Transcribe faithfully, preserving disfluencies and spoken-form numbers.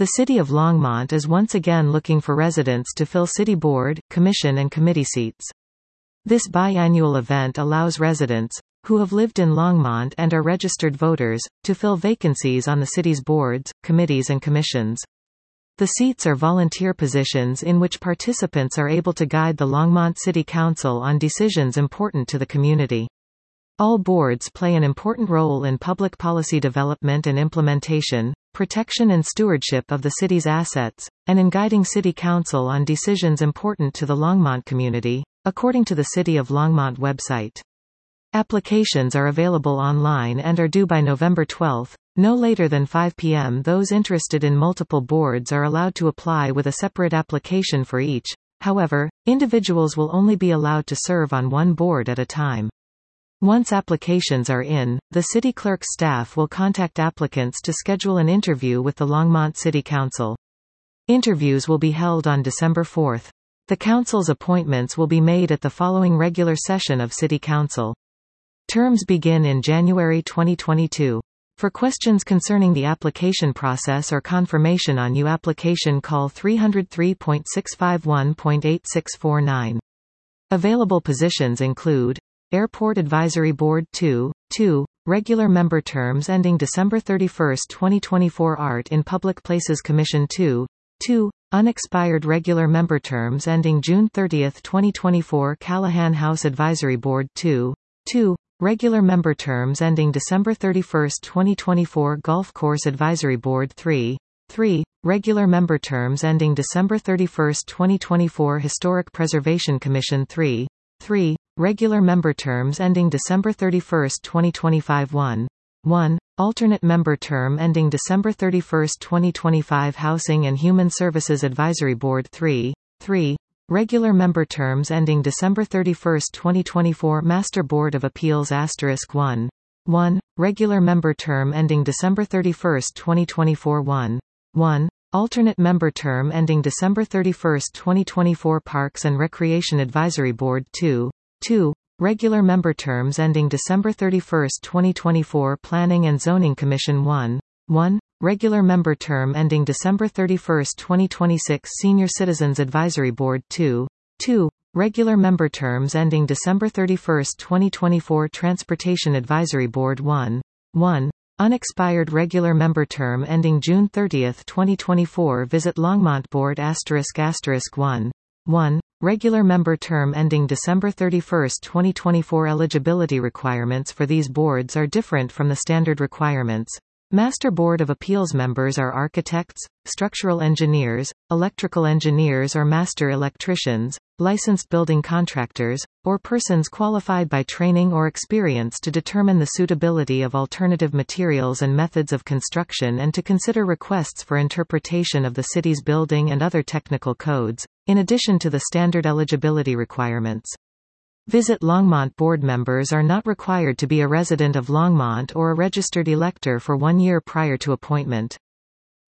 The City of Longmont is once again looking for residents to fill city board, commission and committee seats. This biannual event allows residents, who have lived in Longmont and are registered voters, to fill vacancies on the city's boards, committees and commissions. The seats are volunteer positions in which participants are able to guide the Longmont City Council on decisions important to the community. All boards play an important role in public policy development and implementation, protection and stewardship of the city's assets, and in guiding City Council on decisions important to the Longmont community, according to the City of Longmont website. Applications are available online and are due by November twelfth, no later than five p m Those interested in multiple boards are allowed to apply with a separate application for each. However, individuals will only be allowed to serve on one board at a time. Once applications are in, the city clerk's staff will contact applicants to schedule an interview with the Longmont City Council. Interviews will be held on December fourth. The council's appointments will be made at the following regular session of City Council. Terms begin in January twenty twenty-two. For questions concerning the application process or confirmation on new application, call three oh three, six five one, eight six four nine. Available positions include Airport Advisory Board two, two, regular member terms ending December thirty-first, twenty twenty-four. Art in Public Places Commission two, two, unexpired regular member terms ending June thirtieth, twenty twenty-four. Callahan House Advisory Board two, two, regular member terms ending December thirty-first, twenty twenty-four. Golf Course Advisory Board three, three, regular member terms ending December thirty-first, twenty twenty-four. Historic Preservation Commission three, three, regular member terms ending December thirty-first, twenty twenty-five. one, one, alternate member term ending December thirty-first, twenty twenty-five. Housing and Human Services Advisory Board three, three, regular member terms ending December thirty-first, twenty twenty-four. Master Board of Appeals one, one, regular member term ending December thirty-first, twenty twenty-four. one, one, alternate member term ending December thirty-first, twenty twenty-four. Parks and Recreation Advisory Board two, two, regular member terms ending December thirty-first, twenty twenty-four. Planning and Zoning Commission one, one, regular member term ending December thirty-first, twenty twenty-six. Senior Citizens Advisory Board two, two, regular member terms ending December thirty-first, twenty twenty-four. Transportation Advisory Board one, one, unexpired regular member term ending June thirtieth, twenty twenty-four. Visit Longmont Board one, one, regular member term ending December thirty-first, twenty twenty-four. Eligibility requirements for these boards are different from the standard requirements. Master Board of Appeals members are architects, structural engineers, electrical engineers or master electricians, licensed building contractors, or persons qualified by training or experience to determine the suitability of alternative materials and methods of construction and to consider requests for interpretation of the city's building and other technical codes, in addition to the standard eligibility requirements. Visit Longmont board members are not required to be a resident of Longmont or a registered elector for one year prior to appointment.